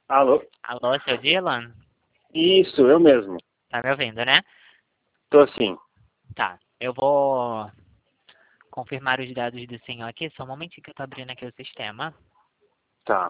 Alô? Alô, seu Dylan? Isso, eu mesmo. Tá me ouvindo, né? Tô sim. Tá. Eu vou confirmar os dados do senhor aqui. Só um momentinho que eu tô abrindo aqui o sistema. Tá.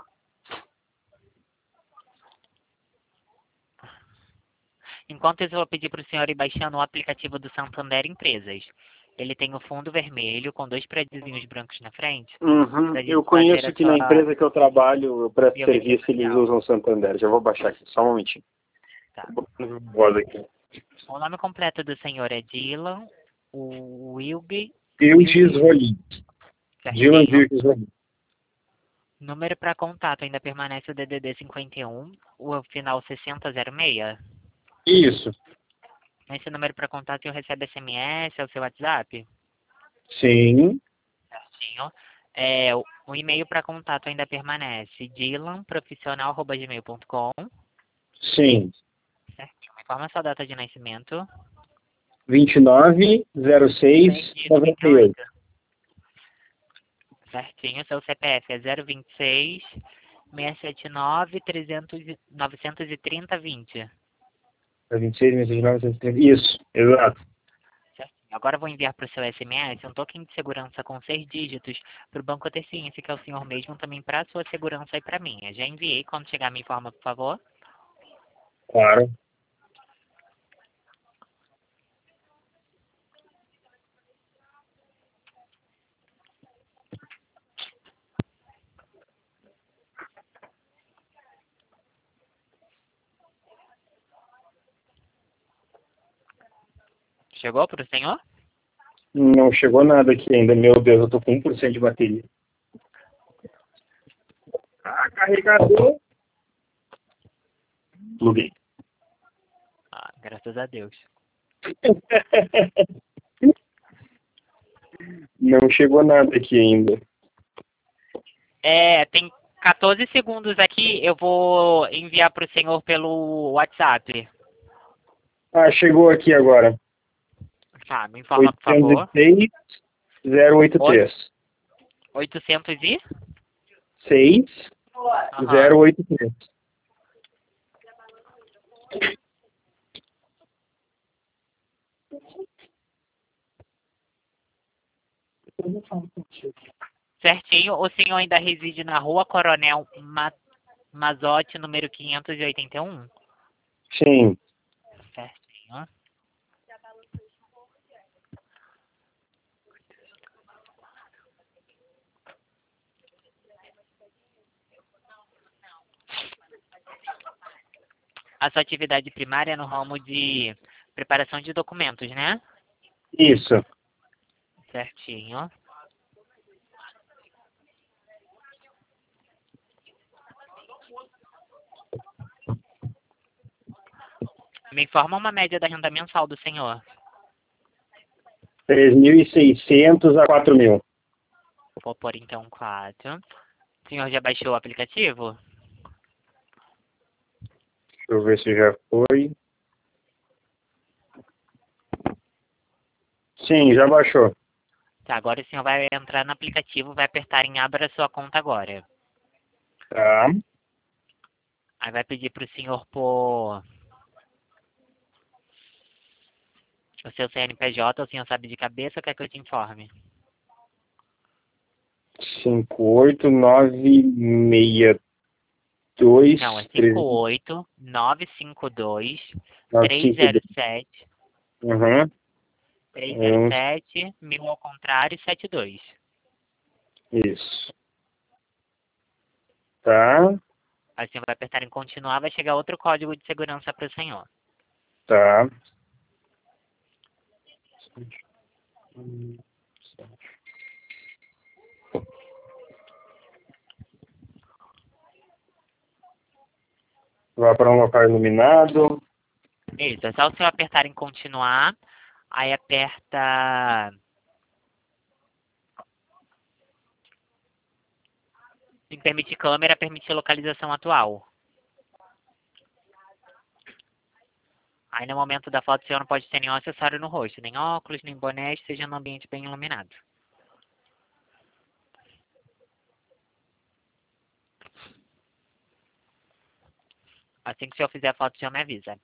Enquanto isso, eu vou pedir para o senhor ir baixando o aplicativo do Santander Empresas. Ele tem o fundo vermelho com dois prédiozinhos brancos na frente. Uhum. Pra gente Eu fazer conheço a que na sua empresa que eu trabalho, eu presto biometria serviço, eles facial. usam Santander. Já vou baixar aqui, só um momentinho. Tá. Voz aqui. O nome completo do senhor é Dylan Wilg. Vildes Rolim. Dylan Certinho. Vildes Rolim. Número para contato ainda permanece o DDD 51, o final 6006. Isso. Nesse número para contato eu recebo SMS, é o seu WhatsApp? Sim. Certinho. O e-mail para contato ainda permanece dylanprofissional@gmail.com. Sim. Certinho. Me informa sua data de nascimento. 29/06/98. Certinho. Seu CPF é 026 679 300 930 20. 26, 29, 130. Isso, exato. Certinho. Agora eu vou enviar para o seu SMS um token de segurança com 6 dígitos para o Banco ter ciência que é o senhor mesmo também para a sua segurança e para a minha. Já enviei. Quando chegar me informa, por favor. Claro. Chegou para o senhor? Não chegou nada aqui ainda. Meu Deus, eu tô com 1% de bateria. Ah, carregador. Pluguei. Ah, graças a Deus. Não chegou nada aqui ainda. Tem 14 segundos aqui. Eu vou enviar para o senhor pelo WhatsApp. Ah, chegou aqui agora. Tá, me informa, por favor. 806-083. 800 e? 6083. Certinho. O senhor ainda reside na Rua Coronel Mazotti, número 581? Sim. Certinho. A sua atividade primária é no ramo de preparação de documentos, né? Isso. Certinho. Me informa uma média da renda mensal do senhor. 3.600 a 4.000. Vou pôr então 4. O senhor já baixou o aplicativo? Deixa eu ver se já foi. Sim, já baixou. Tá, agora o senhor vai entrar no aplicativo, vai apertar em Abra sua conta agora. Tá. Aí vai pedir para o senhor pôr o seu CNPJ, o senhor sabe de cabeça ou quer que eu te informe? 58962 Não, é 13 58952 952. 307 Uhum. 307 1000 ao contrário 72. Isso. Tá. Aí o senhor vai apertar em continuar, vai chegar outro código de segurança para o senhor. Tá. Vai para um local iluminado. Isso, é só o senhor apertar em continuar, aí aperta em permitir câmera, permitir localização atual. Aí no momento da foto o senhor não pode ter nenhum acessório no rosto, nem óculos, nem boné, seja no ambiente bem iluminado. Assim que o senhor fizer a foto, o senhor me avisa.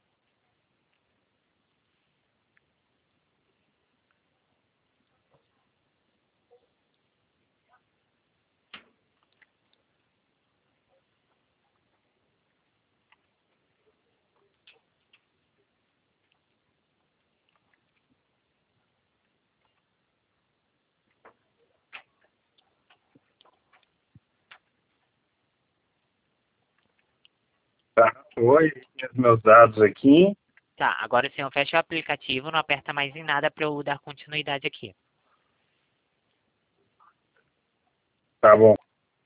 Tá, oi, os meus dados aqui. Tá, agora o senhor fecha o aplicativo, não aperta mais em nada para eu dar continuidade aqui. Tá bom.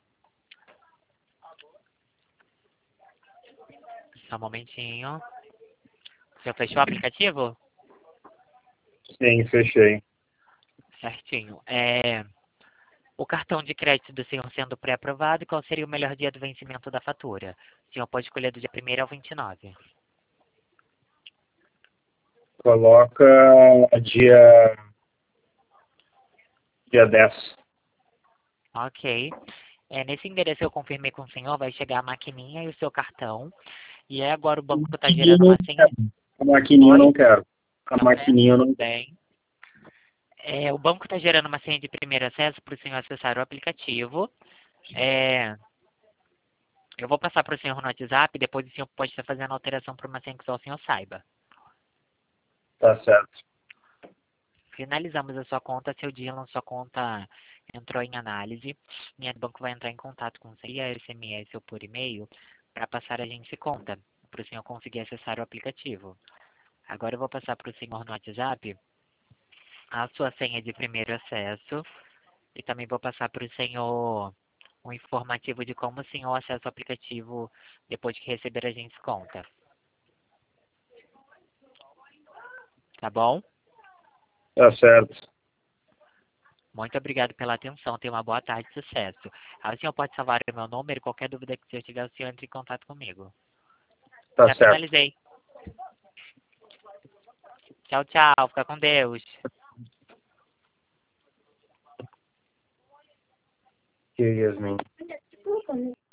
Só um momentinho. O senhor fechou o aplicativo? Sim, fechei. Certinho. O cartão de crédito do senhor sendo pré-aprovado, qual seria o melhor dia do vencimento da fatura? O senhor pode escolher do dia 1º ao 29. Coloca dia 10. Ok. Nesse endereço eu confirmei com o senhor, vai chegar a maquininha e o seu cartão. E agora o banco está gerando uma senha. A maquininha eu Oi? não quero. A Não maquininha eu quer? não Tudo quero. bem. O banco está gerando uma senha de primeiro acesso para o senhor acessar o aplicativo. Eu vou passar para o senhor no WhatsApp, depois o senhor pode estar fazendo alteração para uma senha que só o senhor saiba. Tá certo. Finalizamos a sua conta, seu Dylan, sua conta entrou em análise. Minha banco vai entrar em contato com você via SMS ou por e-mail para passar a gente conta, para o senhor conseguir acessar o aplicativo. Agora eu vou passar para o senhor no WhatsApp a sua senha de primeiro acesso e também vou passar para o senhor um informativo de como o senhor acessa o aplicativo depois que receber a gente conta. Tá bom? Tá certo. Muito obrigado pela atenção. Tenha uma boa tarde, sucesso. Aí o senhor pode salvar o meu número. Qualquer dúvida que o senhor tiver, o senhor entre em contato comigo. Tá Já certo. finalizei. Tchau, tchau. Fica com Deus. Que Yasmin.